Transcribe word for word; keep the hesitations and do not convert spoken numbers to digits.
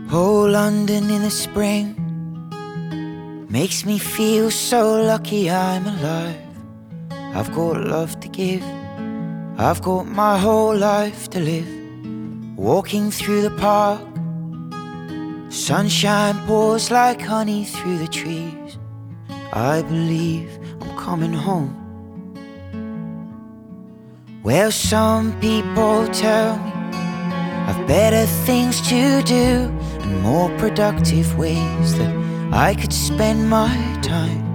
Oh, London in the spring makes me feel so lucky I'm alive. I've got love to give, I've got my whole life to live. Walking through the park, sunshine pours like honey through the trees. I believe I'm coming home. Well, some people tell me I've better things to do and more productive ways that I could spend my time.